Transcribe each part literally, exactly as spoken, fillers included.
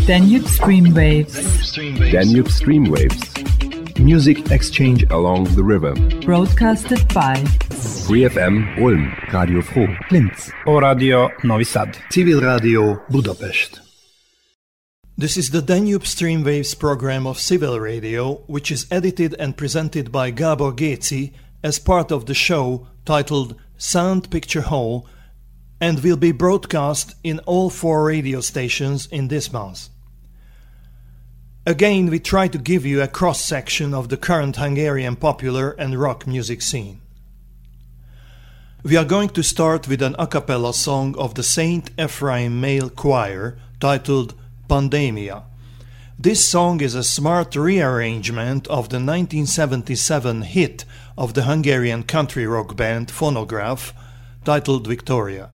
Danube Streamwaves. Danube Streamwaves. Music exchange along the river. Broadcasted by Free F M Ulm, Radio Fro Linz, O Radio Novi Sad, Civil Radio Budapest. This is the Danube Streamwaves program of Civil Radio, which is edited and presented by Gábor Géci as part of the show titled Sound Picture Hall, and will be broadcast in all four radio stations in this month. Again, we try to give you a cross-section of the current Hungarian popular and rock music scene. We are going to start with an a cappella song of the Saint Ephraim Male Choir titled Pandemia. This song is a smart rearrangement of the nineteen seventy-seven hit of the Hungarian country rock band Phonograph titled Victoria.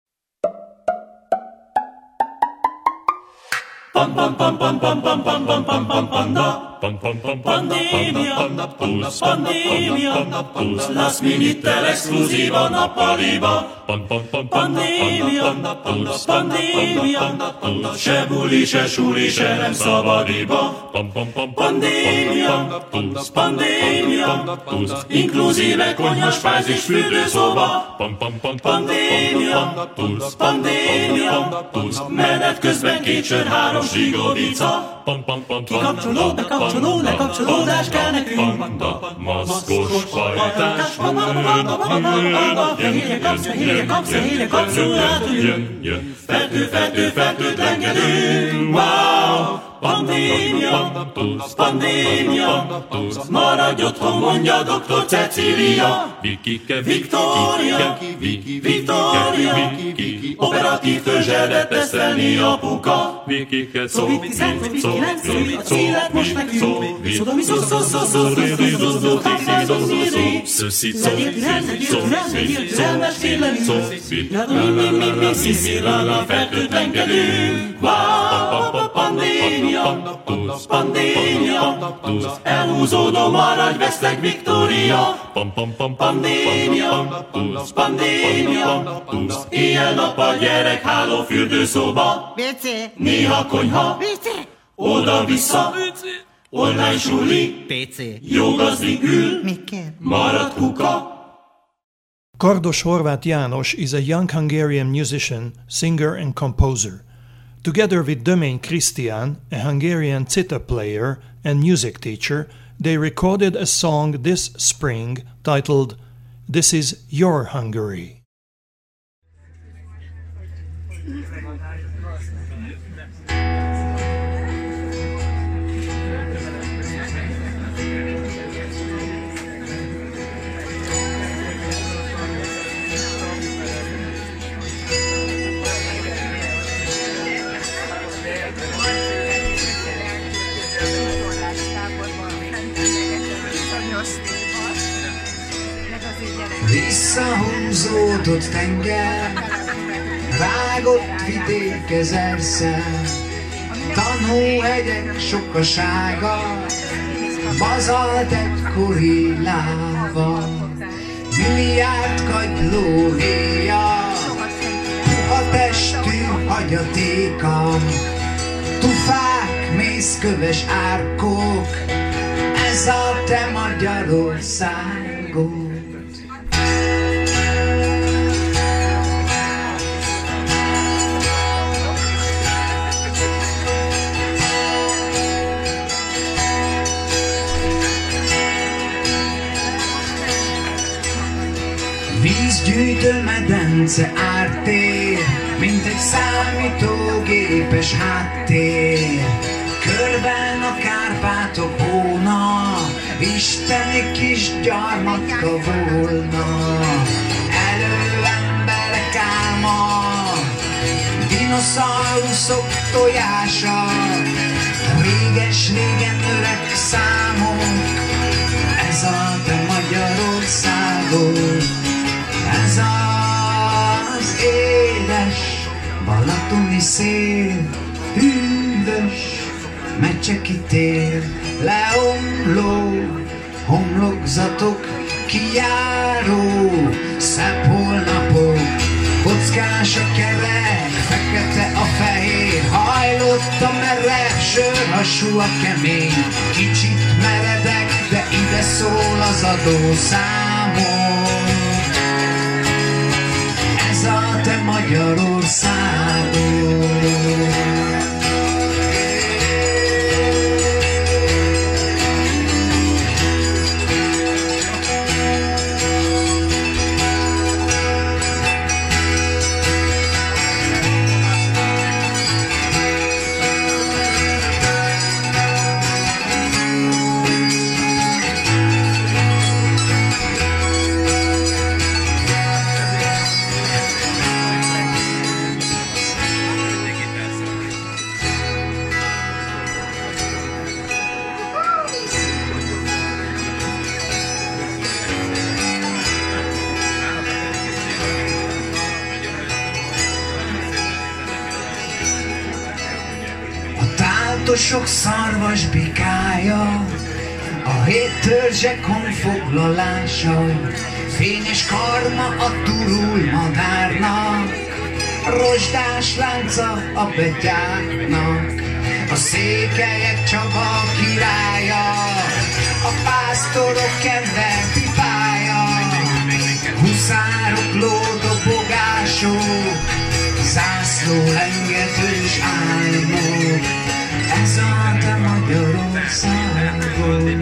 Pam pam pam pam pam pam pam pam pam pam panda. Pandemia, pandemia, lass mich nicht der exklusiver nappaliba. Pandemia, pandemia, se buli, se suli, se nem szabadiba. Pandemia, pandemia, inkluzíve konyhas, spájzis, fürdőszoba. Pandemia, pandemia, menet közben két sör, három zsigovica. Kikapcsolód, bekapcsolód, lekapcsolódás kell nekünk. Maszkos pajtás, hírje kapszol, hírje kapszol, hírje kapszol, átülünk. Fertő, fertő, fertőtlenkedünk. Wow! Pandémia, pandémia, maradj otthon, mondja doktor Cecília. Victoria, Victoria, operatív törzselre tesztelni apuka. Szovit tizenkilenc, szovit az élet most nekünk. Szodomi szó, szó, szó, szó, szó, szó, szó, szó, pandémia, elhúzódó maradj, vesztek Victoria. Pandémia, pandémia, éjjel-nappal gyerek háló fürdőszoba. Néha konyha, oda-vissza, online suli, jó gazdi ül, marad kuka. Kardos Horváth János is a young Hungarian musician, singer and composer. Together with Dömény Krisztián, a Hungarian zither player and music teacher, they recorded a song this spring titled This is Your Hungary. Visszahúzódott tenger, rágott vidék ezerszer, tanhóhegyek sokasága, bazalt egykori láva, milliárd kagyló héja, puha testű hagyatéka, tufák, mészköves árkok, ez a te Magyarországod. Vízgyűjtő medence ártér, mint egy számítógépes háttér. Körben a Kárpátok hóna, isteni kis gyarmatka volna. Elő emberek álma, dinoszauruszok tojása, réges-régen öreg számok, ez a te Magyarországod. Ez az édes balatoni szél, hűvös Mecseki tér, leomló homlokzatok, kijáró szebb holnapok, kockás a kerek, fekete a fehér, hajlott Ott a merev sörhasú a kemény, kicsit meredek, de ide szól az adószámom. Ez a te Magyarországod. Sok szarvas bikája, a hét törzsek honfoglalása, fényes karma a turul madárnak, rozsdás lánca a betyárnak, a székelyek Csaba királya, a pásztorok kedvel pipája, huszárok lódobogások, zászló lengetős álmok. Ez a te Magyarországod.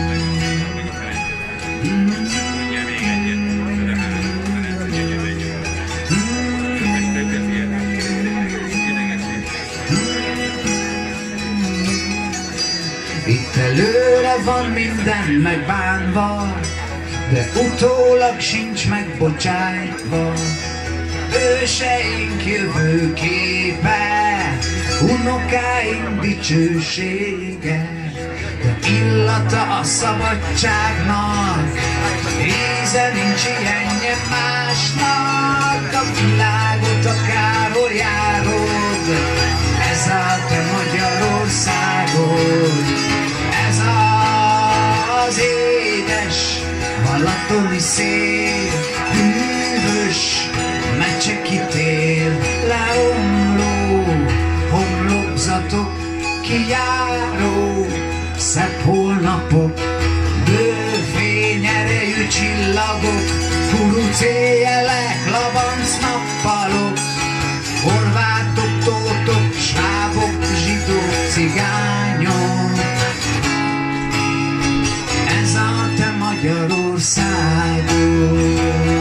Itt előre van minden megbánva, de utólag sincs megbocsájtva. Őseink jövőképe, unokáink dicsősége, de illata a szabadságnak, íze nincs ilyenje másnak. A világot a Károly járod, ez a te Magyarországod. Ez az édes balatoni szél, hűvös meccsekítél, leomló homlokzatok, kijáró szebb holnapok, bőrfény erejű csillagok, kuruc éjjelek, labanc nappalok, horvátok, tótok, svábok, zsidók, cigányok. Ez a te Magyarországod.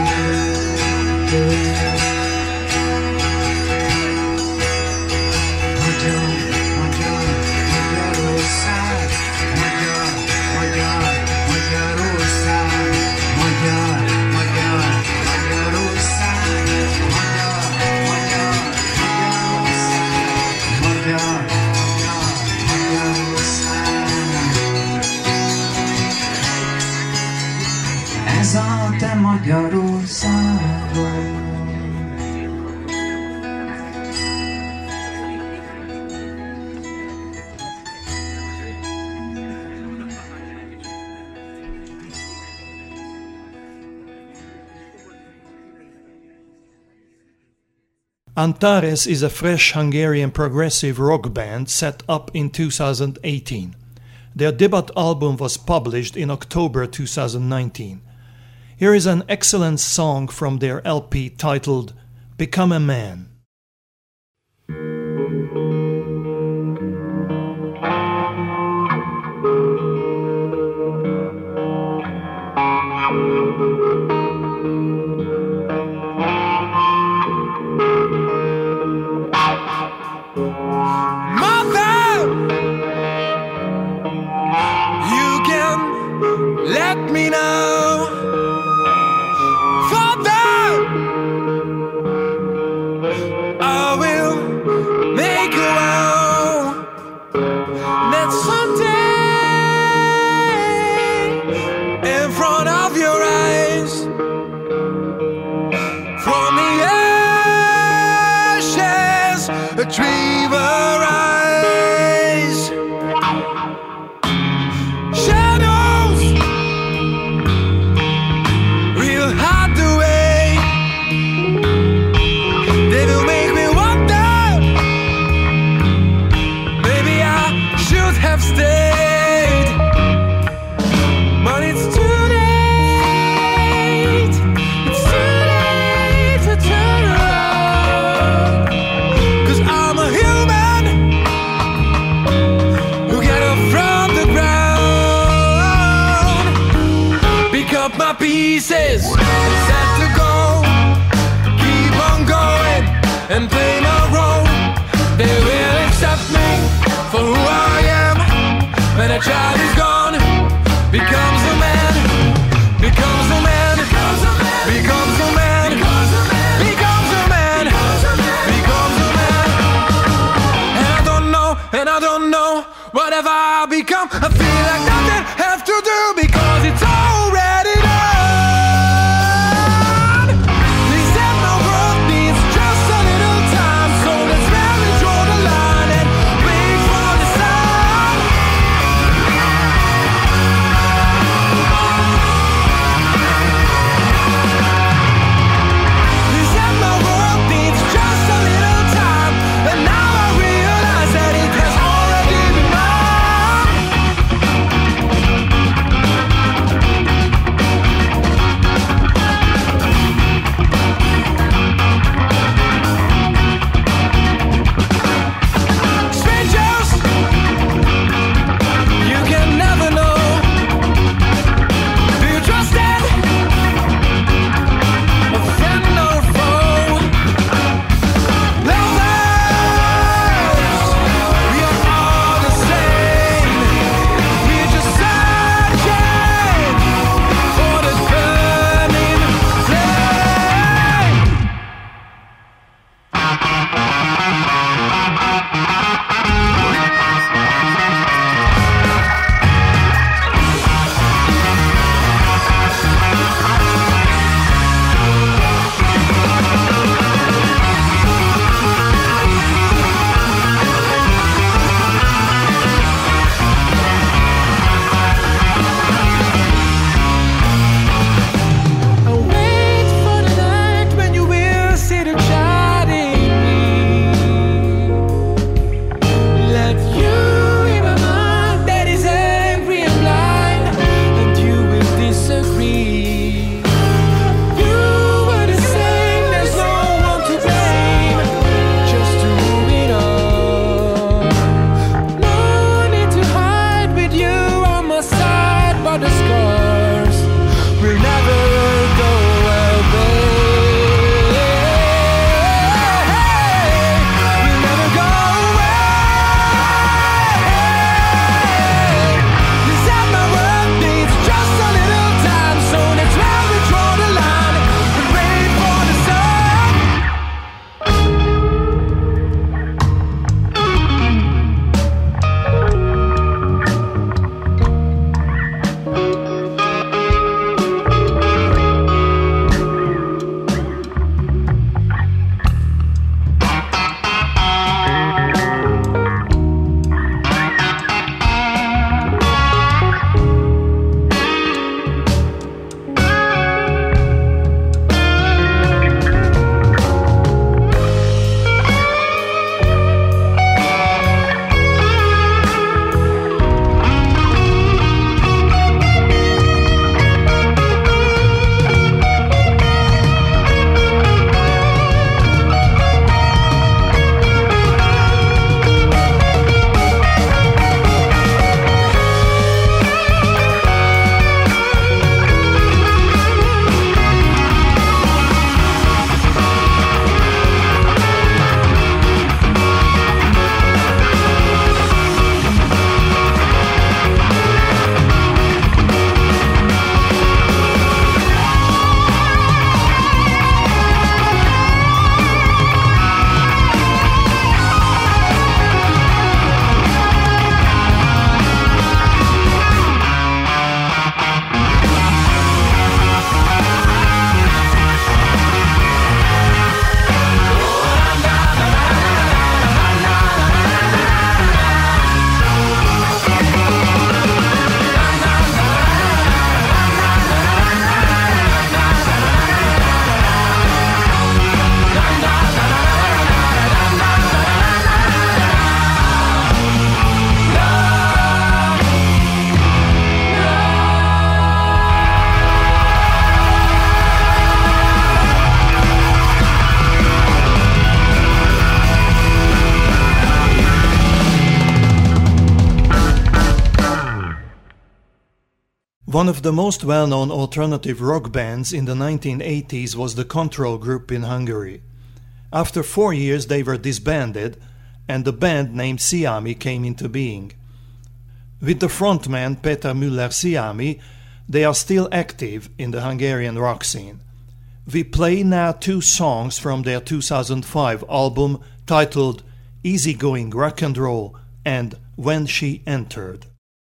Ez a te Magyarországod. Antares is a fresh Hungarian progressive rock band set up in two thousand eighteen. Their debut album was published in October two thousand nineteen. Here is an excellent song from their L P titled Become a Man. What have I become? I feel like nothing have to do because it's already done. They said my world needs just a little time, so let's really draw the line and wait for the sun. They said my world needs just a little time, and now I realize that it has already been done. Strangers, you can never know. Do you trust them? A friend or foe? Lovers, we are all the same. We're just searching for the burning flame. I wait for the night when you will see the child in me. Let you in my mind that is angry and blind, and you will disagree. You were the same, there's no one to blame, just to move it on. No need to hide with you on my side, but the scars will never go away. Will never go away. You said my world needs just a little time, so that's where we draw the line and wait for the sun. One of the most well-known alternative rock bands in the nineteen eighties was the Control Group in Hungary. After four years they were disbanded, and the band named Sziami came into being. With the frontman Peter Müller-Sziami, they are still active in the Hungarian rock scene. We play now two songs from their two thousand five album titled Easygoing Rock and Roll and When She Entered.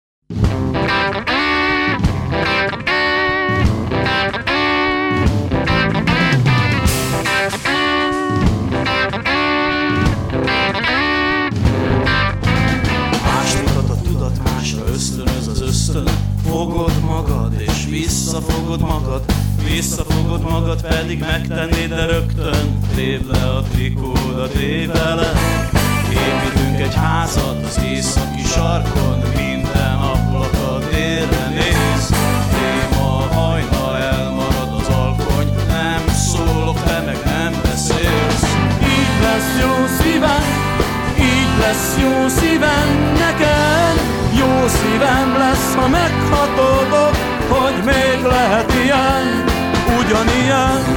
Máslikat a tudat, másra ösztönöz az ösztön. Fogod magad és visszafogod magad, visszafogod magad, pedig megtennéd, de rögtön tépd le a trikódat, évele. Építünk egy házat az északi sarkon, minden ablak délre néz. Téma a hajnal, elmarad az alkony, nem szólok, te meg nem beszélsz. Így lesz jó szívem, így lesz jó szívem neked. Jó szívem lesz, ha meghatódok, hogy még lehet ilyen, ugyanilyen.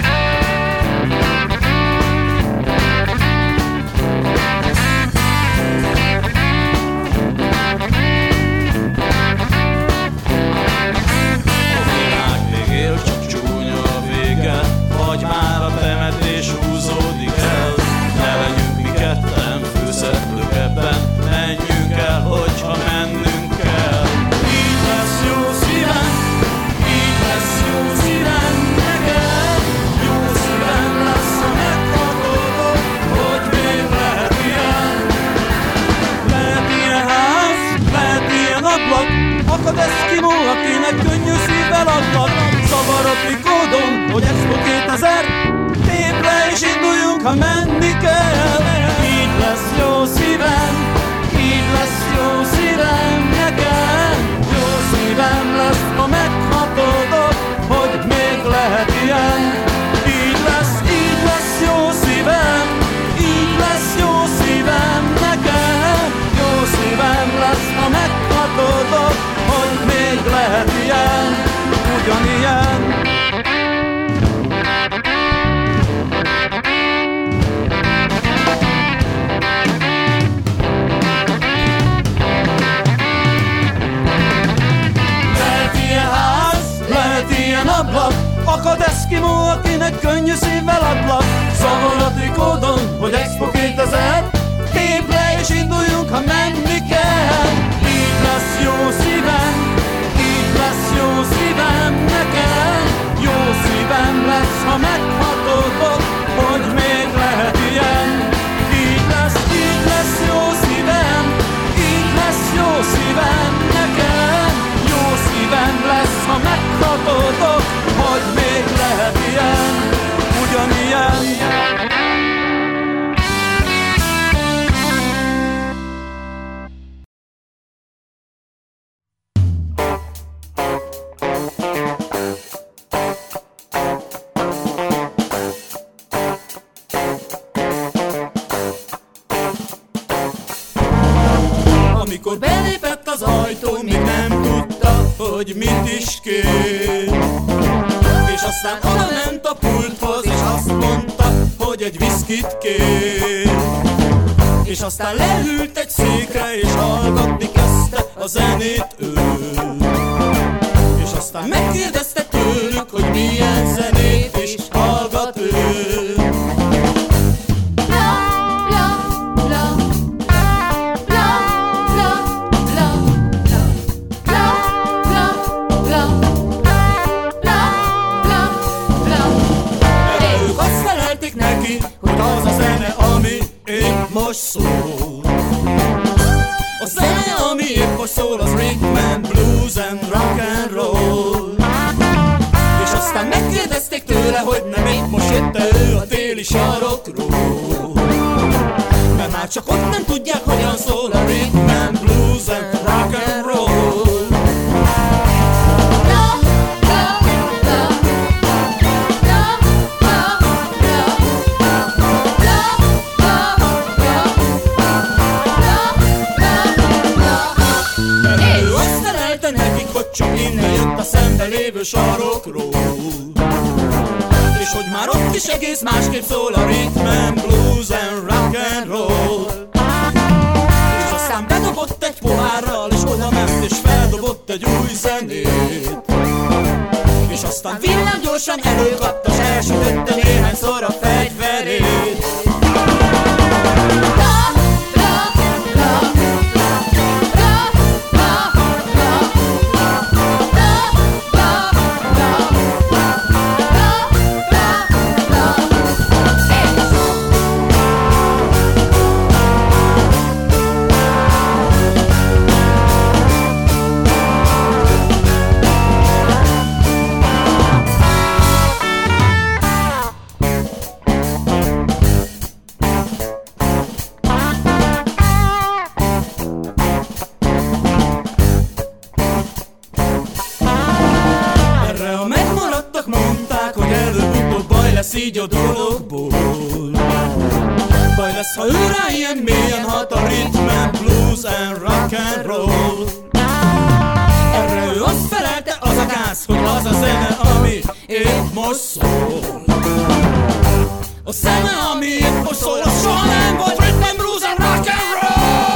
Vagy már a temetés húzódik el. Ne legyünk mi ketten főszereplők ebben, menjünk el, hogyha mennünk kell. Így lesz jó szívem, így lesz jó szívem neked. Jó szívem lesz, ha meghatódok, hogy még lehet ilyen. Lehet ilyen ház, lehet ilyen ablak, akad eszkimó, akinek könnyű szívvel adnak. Zavar a trikódon, hogy Expo kétezer, tép le és induljunk, ha menni kell. Így lesz jó szívem, így lesz jó szívem nekem. Jó szívem lesz, ha meghatódok, hogy még lehet ilyen. Így lesz, így lesz jó szívem, így lesz jó szívem nekem. Jó szívem lesz, ha meghatódok, hogy még lehet ilyen, ugyanilyen. Ablak, akad eszkimó, akinek könnyű szívvel adlak. Zavar a trikódon, hogy Expo kétezer, tép le és induljunk, ha menni kell. Így lesz jó szívem, így lesz jó szívem nekem. Jó szívem lesz, ha meghatódok, hogy még lehet ilyen. Így lesz, így lesz jó szívem, így lesz jó szívem nekem. Jó szívem lesz, ha meghatódok, hogy még lehet ilyen, ugyanilyen. Amikor belépett az ajtón, még nem tudta, hogy mit is kér. És aztán oda ment a pulthoz, és azt mondta, hogy egy viszkit kér. És aztán leült egy székre, és hallgatni kezdte a zenét ő. És aztán megkérdezte tőlük, hogy milyen zenét is hallgat ő. Hogy az a zene, ami épp most szól. A zene, ami épp most szól, az rhythm and blues and rock and roll. És aztán megkérdezték tőle, hogy nem épp most jött ő a téli sarokról. Mert már csak ott nem tudják, hogyan szól a rhythm and blues and rock and roll. Csak innen jött a szembe lévő sarokról. És hogy már ott is egész másképp szól a rhythm and blues and rock and roll. És aztán bedobott egy pohárral, és oda ment és feldobott egy új zenét. És aztán villám gyorsan előkapta, s elsütötte néhányszor a fegyverét. így a dologból. Baj lesz, ha őrá ilyen mélyen hat a rhythm and blues and rock and roll. Erre ő azt felelte, az a gáz, hogy az a zene, ami épp most szól. A zene, ami épp most szól, az soha nem volt rhythm and blues and rock and roll.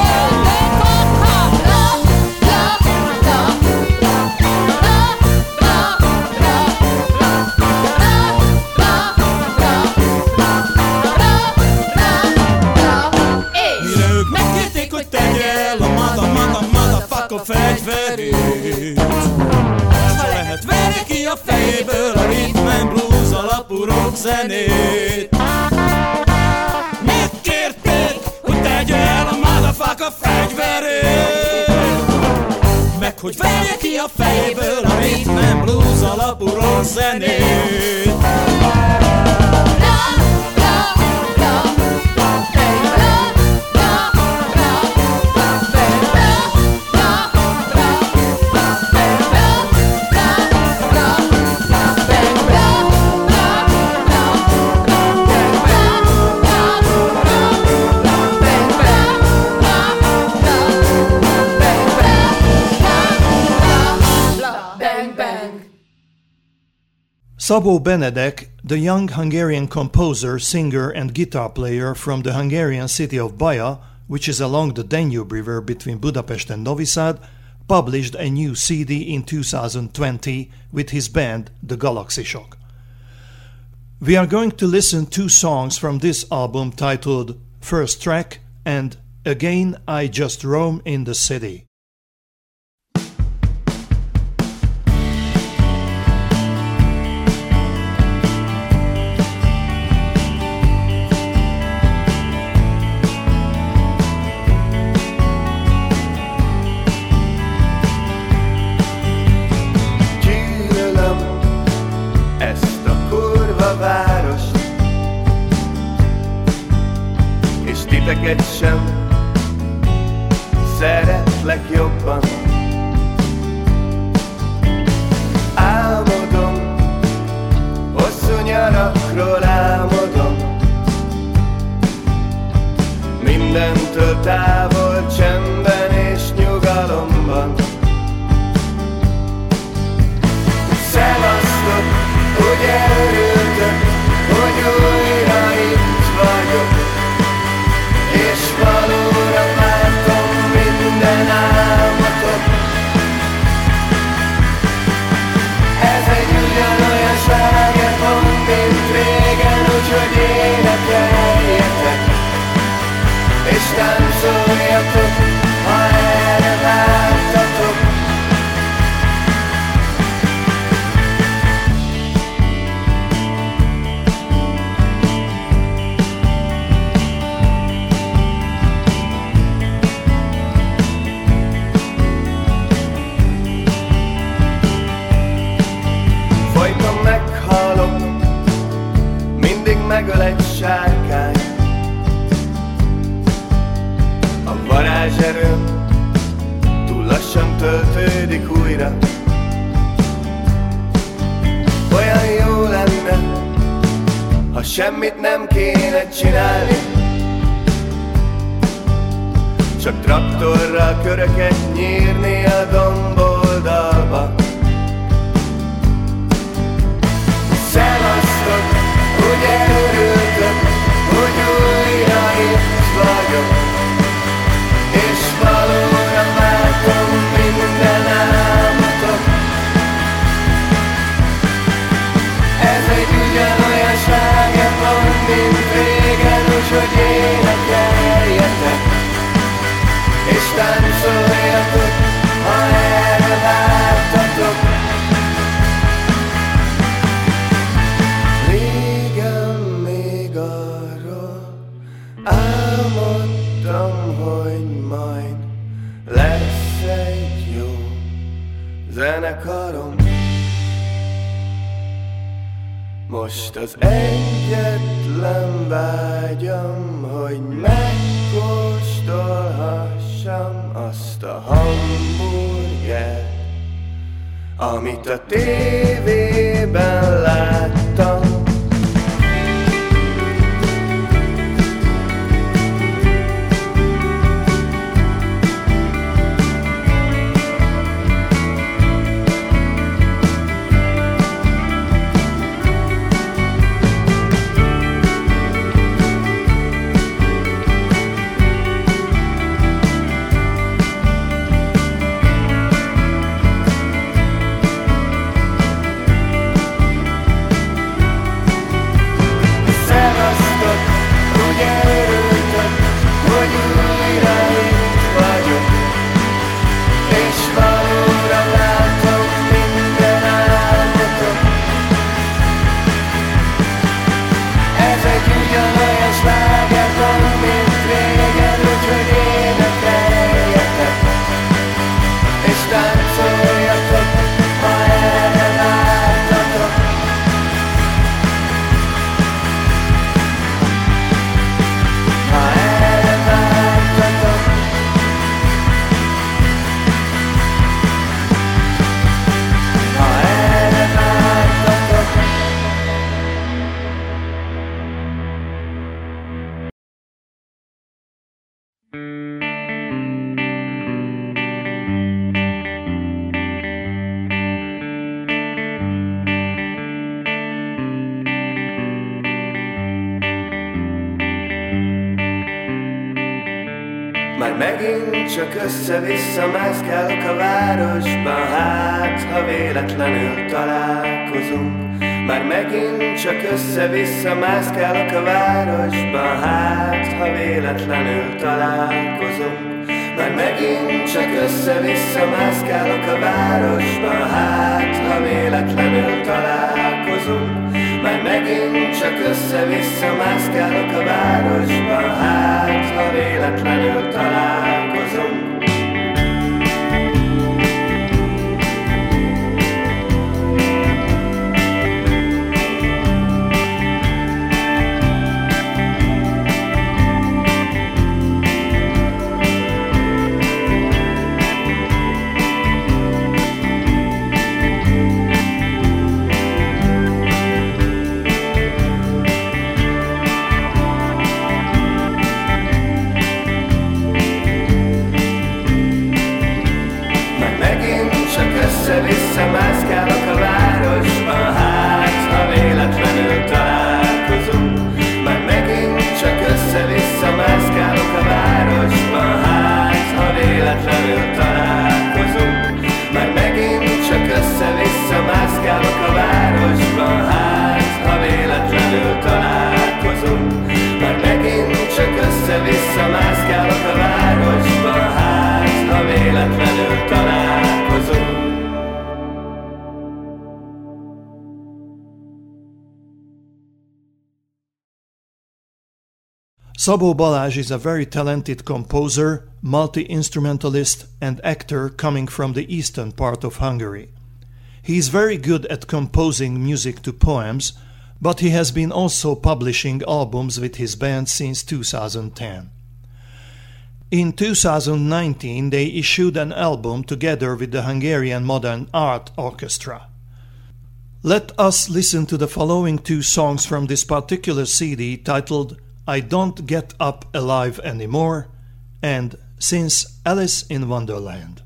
A fegyverét, s ha lehet verje ki a fejéből a rhythm and blues alapú rock zenét. Mit kérték, hogy tegye el a motherfucker fegyverét? Meg hogy verje ki a fejéből a rhythm and blues alapú rock zenét. Szabó Benedek, the young Hungarian composer, singer and guitar player from the Hungarian city of Baja, which is along the Danube River between Budapest and Novi Sad, published a new C D in two thousand twenty with his band, the Galaxy Shock. We are going to listen two songs from this album titled First Track and Again I Just Roam in the City. Titeket sem szeretlek jobban. Álmodom, hosszú nyarakról álmodom, mindentől távol, csendben és nyugalomban. Szevasztok, ugye örültök, hogy újra itt vagyok, és valóra vártam minden álmatot. Ez egy ugyanolyan slágerpont, mint régen, úgyhogy énekeljetek, és táncoljatok, ha erre vártatok. Megöl egy sárkány, a varázserőm túl lassan töltődik újra. Olyan jó lenne, ha semmit nem kéne csinálni, csak traktorral köröket nyírni a domboldalba. Szevasztok, ugye örültök, hogy újra itt vagyok, és valóra vártam minden álmatot. Ez egy ugyanolyan slágerpont, mint régen, úgyhogy énekeljetek, és táncoljatok, ha erre vártatok. Álmodtam, hogy majd lesz egy jó zenekarom. Most az egyetlen vágyam, hogy megkóstolhassam azt a hamburgert, amit a tévében láttam. Már megint csak össze-vissza mászkálok a városban, hát ha véletlenül találkozunk. Már megint csak össze-vissza mászkálok a városban, hát ha véletlenül találkozunk. Már megint csak össze-vissza mászkálok a városban, hát ha véletlenül találkozunk. Már megint csak össze-vissza mászkálok a városban, hát ha véletlenül találkozunk. Össze-vissza mászkálok a városban, hát ha véletlenül találkozunk. Már megint csak össze-vissza mászkálok a városban, hát ha véletlenül találkozunk. Már megint csak össze-vissza mászkálok a városban, hát ha véletlenül találkozunk. Már megint csak össze-vissza mászkálok a városban, hát ha véletlenül találkozunk. Szabó Balázs is a very talented composer, multi-instrumentalist and actor coming from the eastern part of Hungary. He is very good at composing music to poems, but he has been also publishing albums with his band since two thousand ten. In two thousand nineteen they issued an album together with the Hungarian Modern Art Orchestra. Let us listen to the following two songs from this particular C D titled I Don't Get Up Alive Anymore and Since Alice in Wonderland.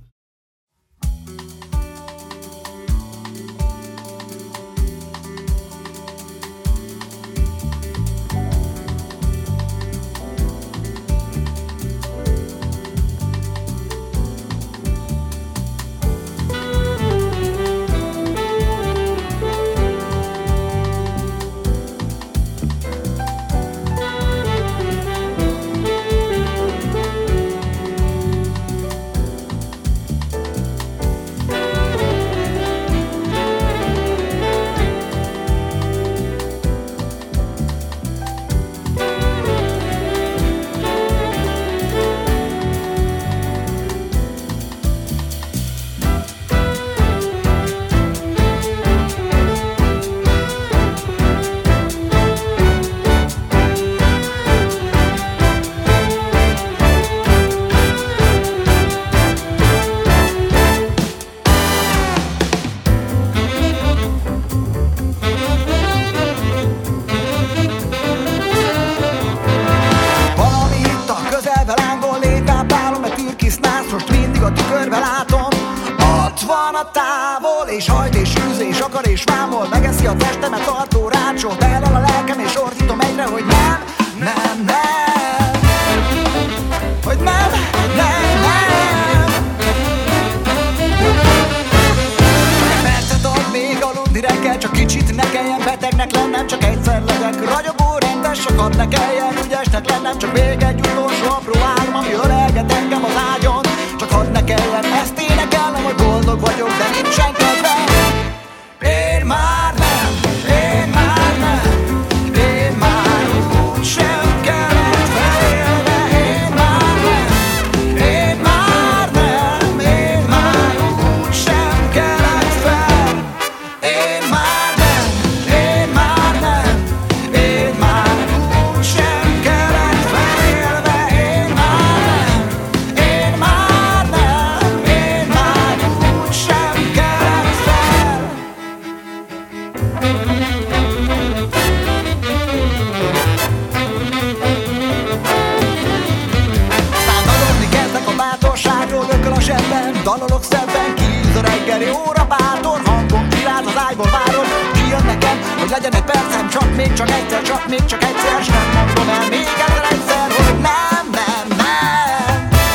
Csak még csak egyszer, s nem mondom el még egyszer, egyszer, hogy nem, nem, nem.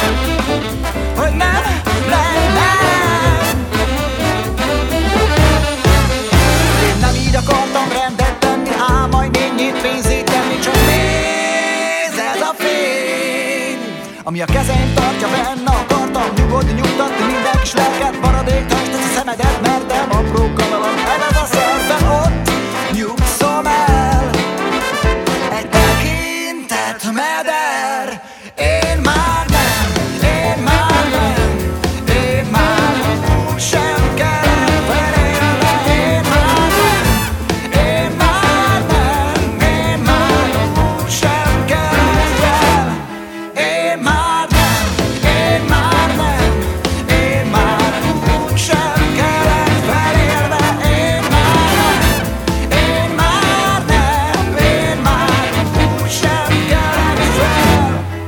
ami a kezeim tartja benne. Akartam nyugodni, nyugtatni minden kis lelket, maradék test, ez a szemedet mertem apró kanalat. Ez a szerben ott nyugszom el, egy tekintet meder. Én már nem, én már nem, én már úgy sem kell felélve. Én már nem, én már nem, én már úgy sem kell fel. Én már nem, én már nem, én már úgy sem kell felélve. Én már nem, én már nem, én már úgy sem kell fel.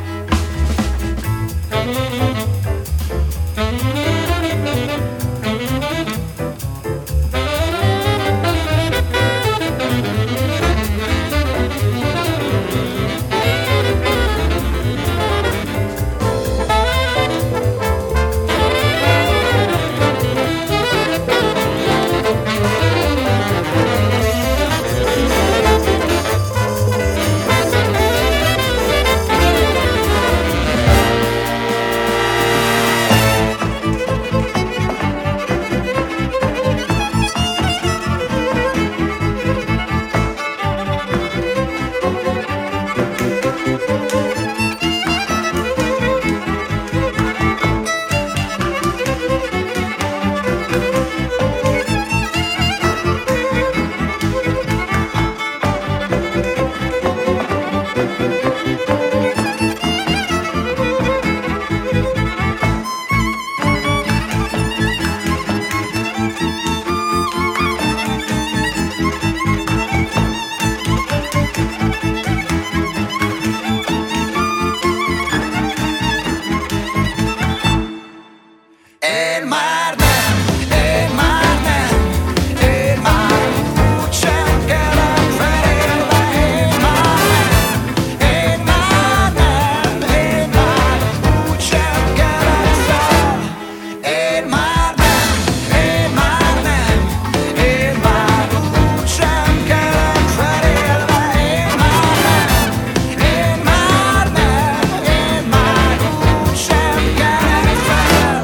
Én már nem, én már nem, én már úgy sem kellek felélve. Én már nem, én már nem, én már úgy sem kellek fel. Én már nem, én már nem, én már úgy sem kellek felélve. Én már nem, én már nem, én már úgy sem kellek fel.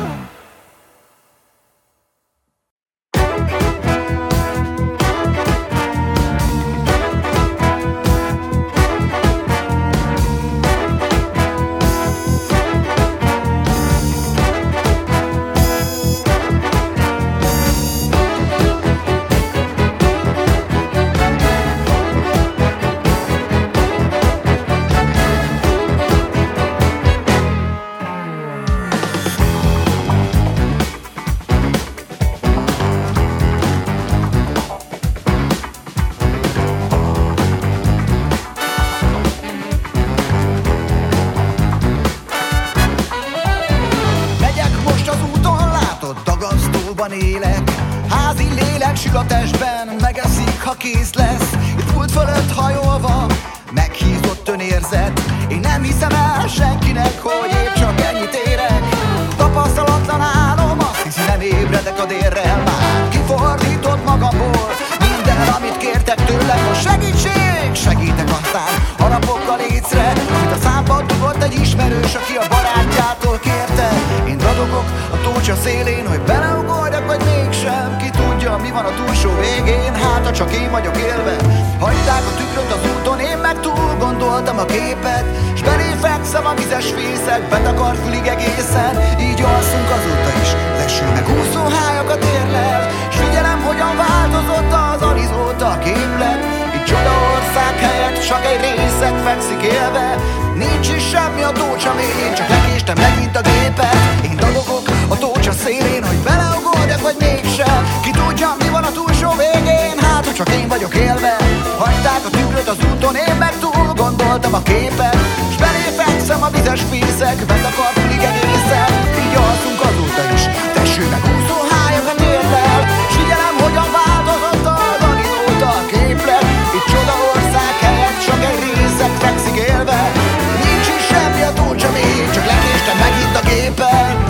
Megyek most az úton, látod, dagasztóban élek. Házi lélek sül a testben, megeszik, ha kész lesz. Itt pult fölött hajolva, meghízott önérzet. Én nem hiszem el senkinek, hogy épp csak ennyit érek. Tapasztalatlan álom, azt hiszi, nem ébredek a délrel. Már kifordított magamból minden, amit kértek tőlem. Most segítség, segítek aztán harapokkal écre, amit a számba dugott egy ismerős, aki a barátjától kérte. Én radogok a tócsa szélén, hogy beleugorjak, vagy mégsem. Ki tudja, mi van a túlsó végén, hát ha csak én vagyok élve. Hagyták a tükröt az úton, én meg túl gondoltam a képet, s belé fekszem a vizes fészek, betakart fülig egészen. Így alszunk azóta is, az eső meg úszó hályakat érlel, s figyelem, hogyan változott az Arizóta képlet. Itt csodaország helyett csak egy részeg fekszik élve. Nincs is semmi a tócsa mélyén, csak lekéstem megint a gépet. Én dadogok a tócsa szélén, hogy beleugorjak, vagy mégsem. Ki tudja, mi van a túlsó végén, hát hogy csak én vagyok élve. Hagyták a tükröt az úton, én meg túl gondoltam a képet, s belé fekszem a vizes fészek, betakart fülig egészen. Így alszunk azóta is, tesső meg úszó hályakat érlel, s figyelem, hogyan változott az Arizóta képlet. Itt csodaország helyett csak egy részeg fekszik élve. Nincs is semmi a tócsa mélyén, csak lekéstem megint a gépet.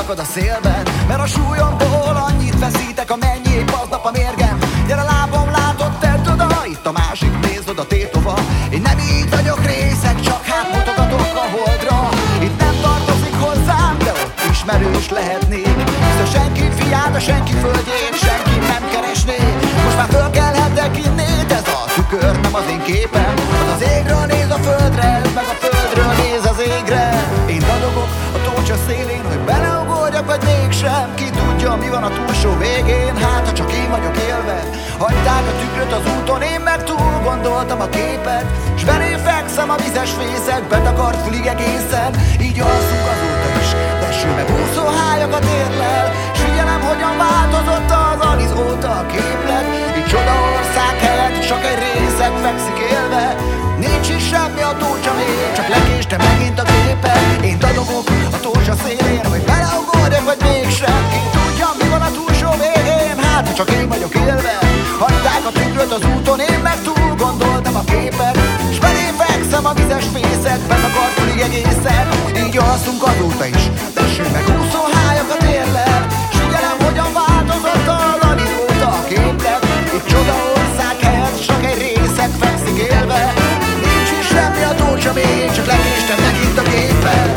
megakad a szélben, mert a súlyomból annyit veszítek, amennyi épp aznap a mérgem. Gyere lábam, látod, tedd oda, itt a másik, nézd oda, tétova. Én nem így vagyok részeg, csak hát mutogatok a holdra. Itt nem tartozik hozzám, de ott ismerős lehetnék. Hisz a senki fiát, a senki földjén senki nem keresné. Most már föl kellhetek innét, ez a tükör nem az én képem. Az az égről néz a földre, meg a földről néz az égre. Én dadogok a tócsa szélén, hogy beleugorjak, vagy mégsem. Ki tudja, mi van a túlsó végén, hát ha csak én vagyok élve. Hagyták a tükröt az úton, én meg túl gondoltam a képet. S belé fekszem a vizes fészek, betakart fülig egészen. Így alszunk azóta is, teső meg úszóhályakat érlel. S figyelem, hogyan változott az Alice óta a képlet. Itt csoda ország helyett csak egy részeg fekszik élve. Nincs is semmi a tócsa még, csak lekéstem megint a képet. Én dadogok a tócsa szélén, hogy beleugorjak, vagy mégsem. Ki tudja, mi van a túlsó végén, hát ha csak én vagyok élve. Hagyták a tükröt az úton, én meg túl gondoltam a képet. S belé fekszem a vizes fészek, betakart fülig egészen. Így alszunk azóta is, teső meg úszóhályakat érlel. S figyelem, hogyan változott az Alice óta a képlet. Itt csoda ország helyett csak egy részeg fekszik élve. Nincs is semmi a tócsa még, csak lekéstem megint a képet.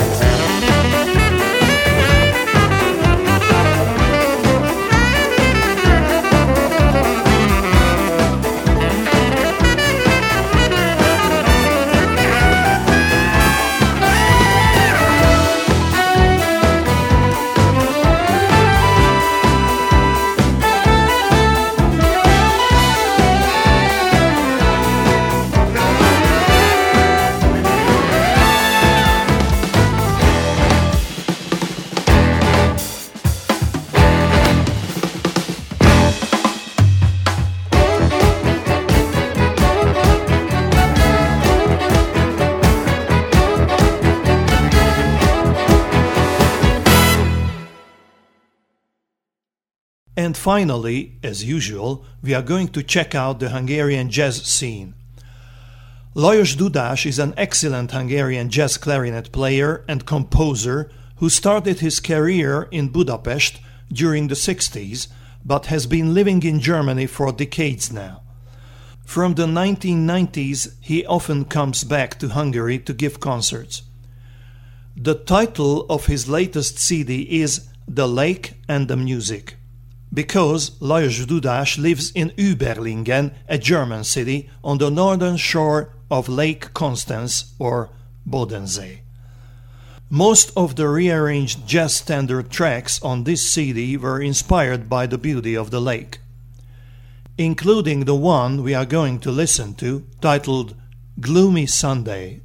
And finally, as usual, we are going to check out the Hungarian jazz scene. Lajos Dudás is an excellent Hungarian jazz clarinet player and composer who started his career in Budapest during the sixties, but has been living in Germany for decades now. From the nineteen nineties, he often comes back to Hungary to give concerts. The title of his latest C D is The Lake and the Music, because Lajos Dudás lives in Überlingen, a German city on the northern shore of Lake Constance or Bodensee. Most of the rearranged jazz standard tracks on this C D were inspired by the beauty of the lake, including the one we are going to listen to, titled Gloomy Sunday.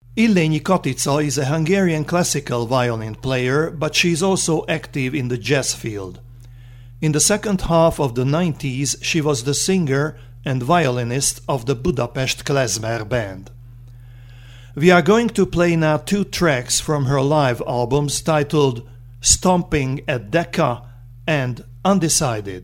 Illényi Katica is a Hungarian classical violin player, but she is also active in the jazz field. In the second half of the nineties, she was the singer and violinist of the Budapest Klezmer Band. We are going to play now two tracks from her live albums titled Stomping at Decca and Undecided.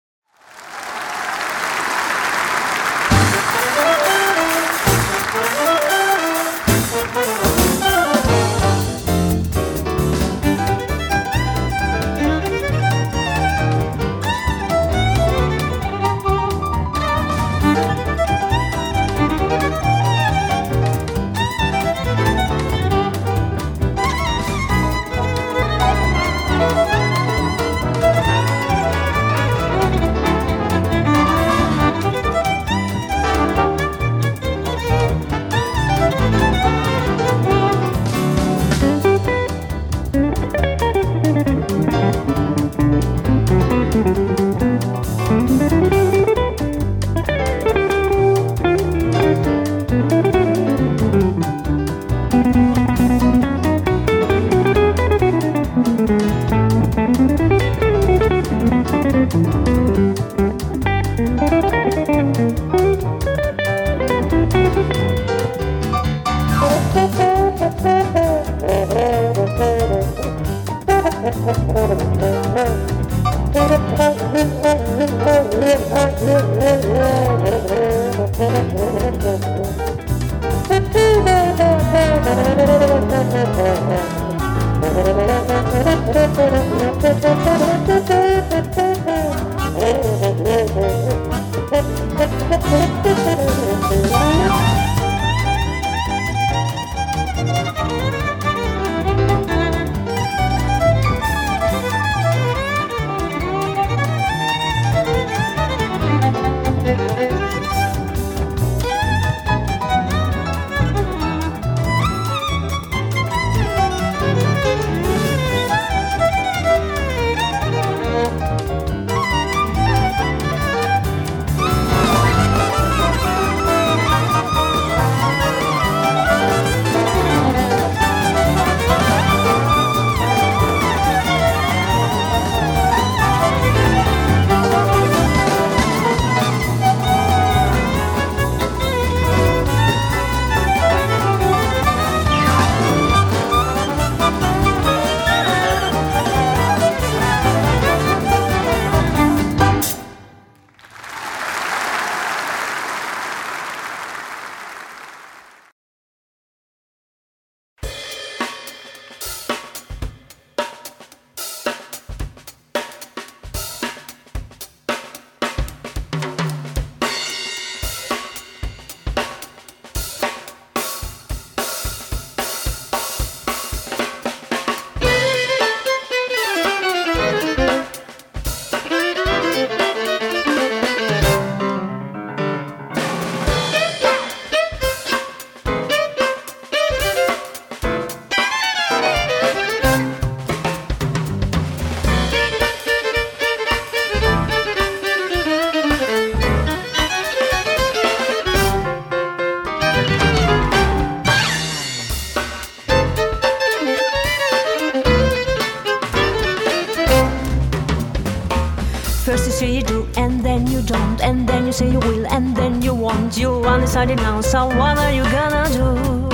You undecided now, so what are you gonna do?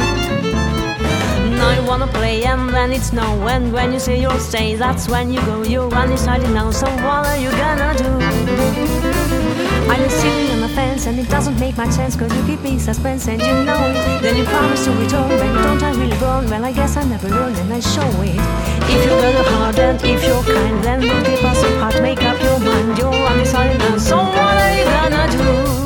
Now you wanna play and then it's no. And when you say you'll stay, that's when you go. You're undecided now, so what are you gonna do? I'm just sitting on the fence and it doesn't make much sense, cause you keep me suspense and you know it. Then you promise to return, when you don't I really burn. Well I guess I never learn and I show it. If you're gonna hard and if you're kind, then we'll keep us apart, make up your mind. You're undecided now, so what are you gonna do?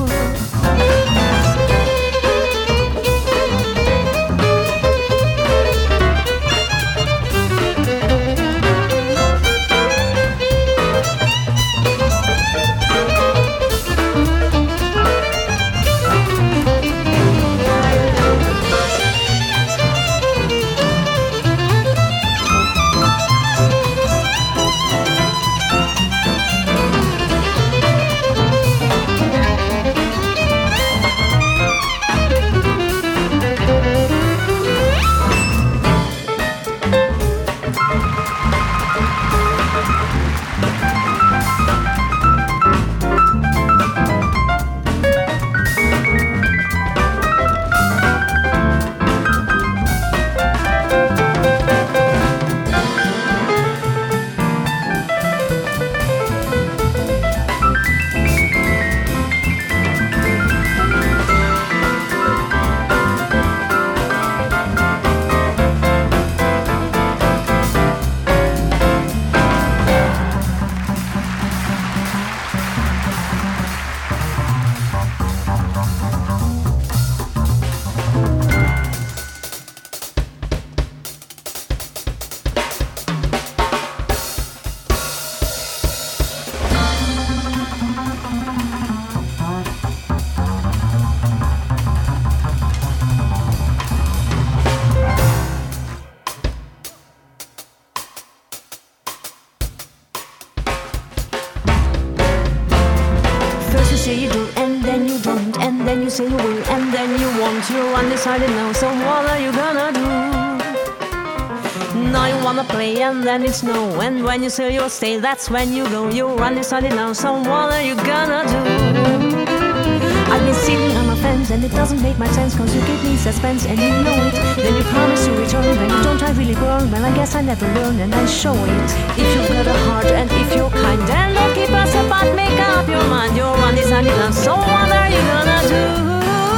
say you do, and then you don't, and then you say you will, and then you won't. You're undecided now, so what are you gonna do? Now you wanna play, and then it's no, and when you say you'll stay, that's when you go. You're undecided now, so what are you gonna do? I've been sitting on my fence, and it doesn't make much sense, cause you give me suspense, and you know it. Then you promise to return, then you don't, I really burn. Well, I guess I never learn, and I show it. If you've got a heart, and if you're kind, and don't keep us apart, make up your mind. You're undecided now, so what are you gonna do?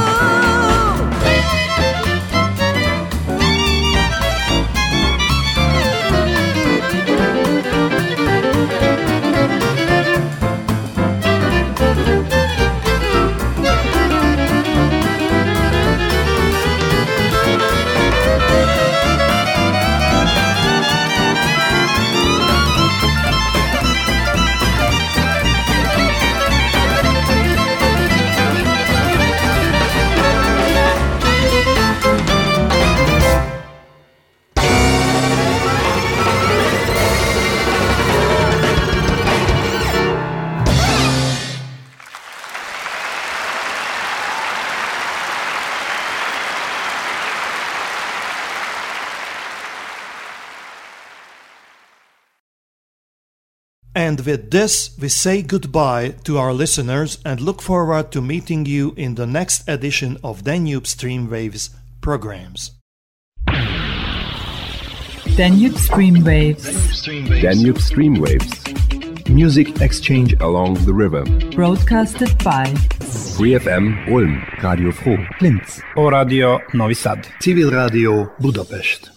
And with this, we say goodbye to our listeners and look forward to meeting you in the next edition of Danube Streamwaves programs. Danube Streamwaves. Danube Streamwaves. Music exchange along the river. Broadcasted by Free F M Ulm, Radio Froh, Linz, O Radio Novi Sad, Civil Radio Budapest.